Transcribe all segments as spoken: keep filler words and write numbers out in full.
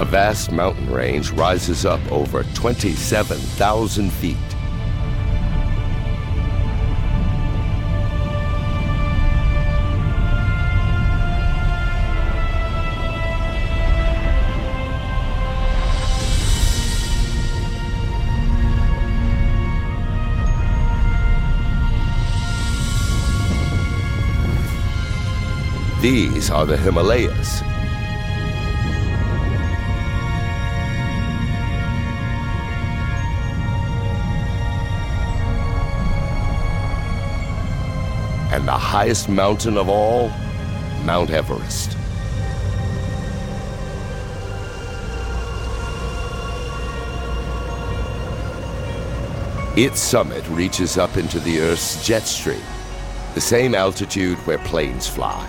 vast mountain range rises up over twenty-seven thousand feet. These are the Himalayas. And the highest mountain of all, Mount Everest. Its summit reaches up into the Earth's jet stream, the same altitude where planes fly.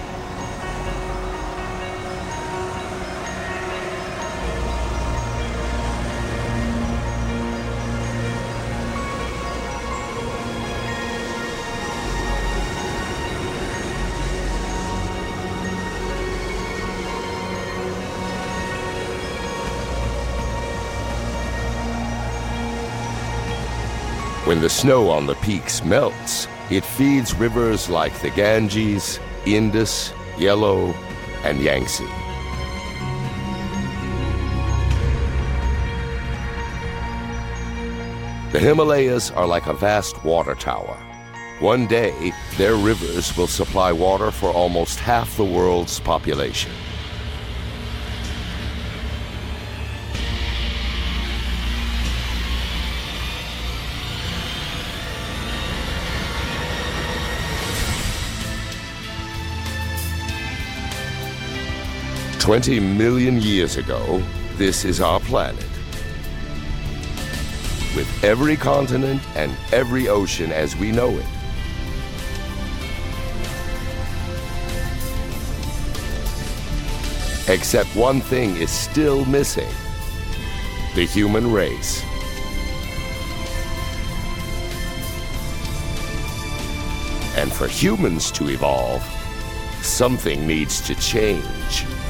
When the snow on the peaks melts, it feeds rivers like the Ganges, Indus, Yellow, and Yangtze. The Himalayas are like a vast water tower. One day, their rivers will supply water for almost half the world's population. Twenty million years ago, this is our planet. With every continent and every ocean as we know it. Except one thing is still missing: the human race. And for humans to evolve, something needs to change.